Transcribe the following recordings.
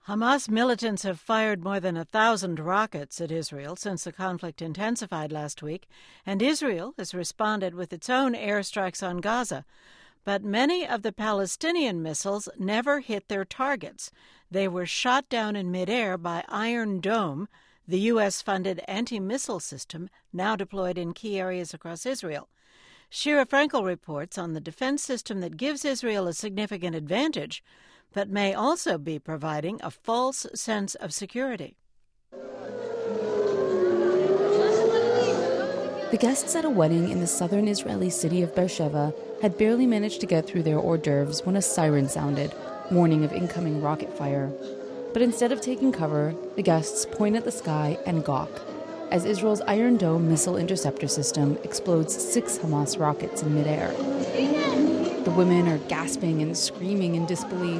Hamas militants have fired more than 1,000 rockets at Israel since the conflict intensified last week, and Israel has responded with its own airstrikes on Gaza. But many of the Palestinian missiles never hit their targets. They were shot down in midair by Iron Dome, the U.S.-funded anti-missile system now deployed in key areas across Israel. Shira Frankel reports on the defense system that gives Israel a significant advantage, but may also be providing a false sense of security. The guests at a wedding in the southern Israeli city of Beersheba had barely managed to get through their hors d'oeuvres when a siren sounded, warning of incoming rocket fire. But instead of taking cover, the guests point at the sky and gawk as Israel's Iron Dome missile interceptor system explodes 6 Hamas rockets in midair. The women are gasping and screaming in disbelief.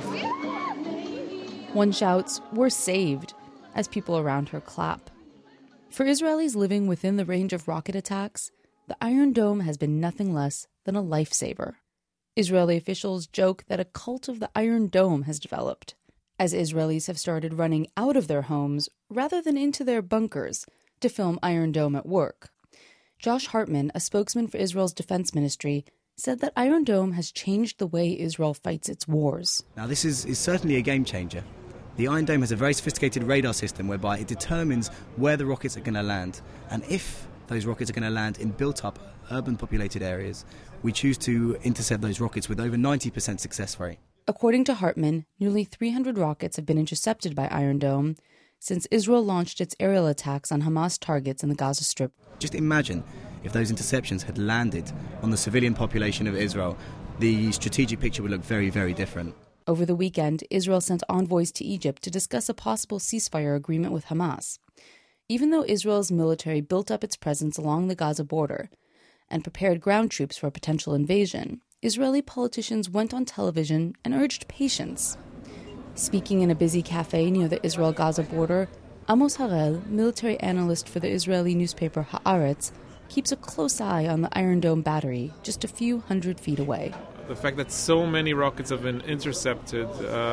One shouts, "We're saved," as people around her clap. For Israelis living within the range of rocket attacks, the Iron Dome has been nothing less than a lifesaver. Israeli officials joke that a cult of the Iron Dome has developed, as Israelis have started running out of their homes rather than into their bunkers to film Iron Dome at work. Josh Hartman, a spokesman for Israel's defense ministry, said that Iron Dome has changed the way Israel fights its wars. Now, this is certainly a game changer. The Iron Dome has a very sophisticated radar system whereby it determines where the rockets are going to land. And if those rockets are going to land in built-up, urban populated areas, we choose to intercept those rockets with over 90% success rate. According to Hartman, nearly 300 rockets have been intercepted by Iron Dome since Israel launched its aerial attacks on Hamas targets in the Gaza Strip. Just imagine if those interceptions had landed on the civilian population of Israel, the strategic picture would look very, very different. Over the weekend, Israel sent envoys to Egypt to discuss a possible ceasefire agreement with Hamas. Even though Israel's military built up its presence along the Gaza border and prepared ground troops for a potential invasion, Israeli politicians went on television and urged patience. Speaking in a busy cafe near the Israel-Gaza border, Amos Harel, military analyst for the Israeli newspaper Haaretz, keeps a close eye on the Iron Dome battery just a few hundred feet away. The fact that so many rockets have been intercepted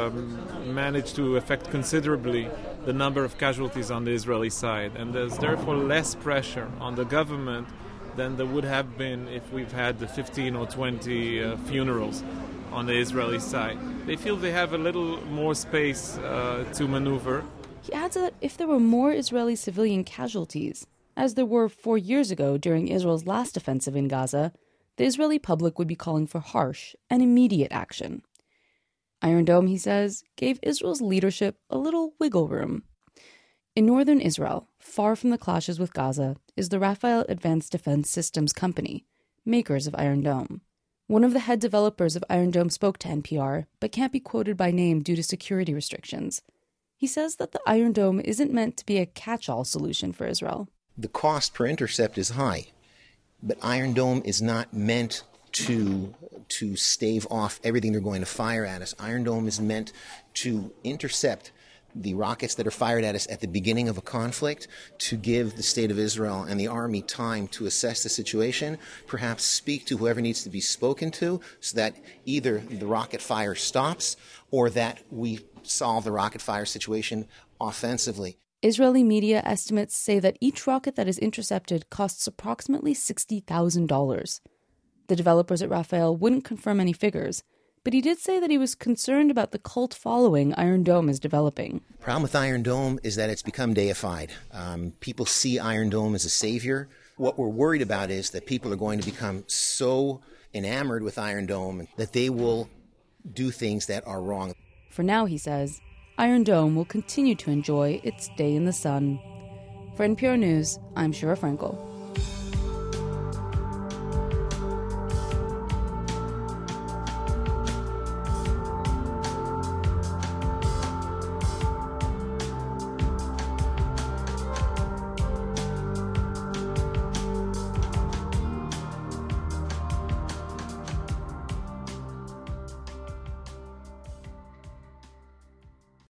managed to affect considerably the number of casualties on the Israeli side, and there's therefore less pressure on the government than there would have been if we've had the 15 or 20 funerals on the Israeli side. They feel they have a little more space to maneuver. He adds that if there were more Israeli civilian casualties, as there were 4 years ago during Israel's last offensive in Gaza, the Israeli public would be calling for harsh and immediate action. Iron Dome, he says, gave Israel's leadership a little wiggle room. In northern Israel, far from the clashes with Gaza, is the Rafael Advanced Defense Systems Company, makers of Iron Dome. One of the head developers of Iron Dome spoke to NPR, but can't be quoted by name due to security restrictions. He says that the Iron Dome isn't meant to be a catch-all solution for Israel. The cost per intercept is high, but Iron Dome is not meant to stave off everything they're going to fire at us. Iron Dome is meant to intercept the rockets that are fired at us at the beginning of a conflict, to give the State of Israel and the Army time to assess the situation, perhaps speak to whoever needs to be spoken to, so that either the rocket fire stops or that we solve the rocket fire situation offensively. Israeli media estimates say that each rocket that is intercepted costs approximately $60,000. The developers at Rafael wouldn't confirm any figures, but he did say that he was concerned about the cult following Iron Dome is developing. The problem with Iron Dome is that it's become deified. People see Iron Dome as a savior. What we're worried about is that people are going to become so enamored with Iron Dome that they will do things that are wrong. For now, he says, Iron Dome will continue to enjoy its day in the sun. For NPR News, I'm Shira Frankel.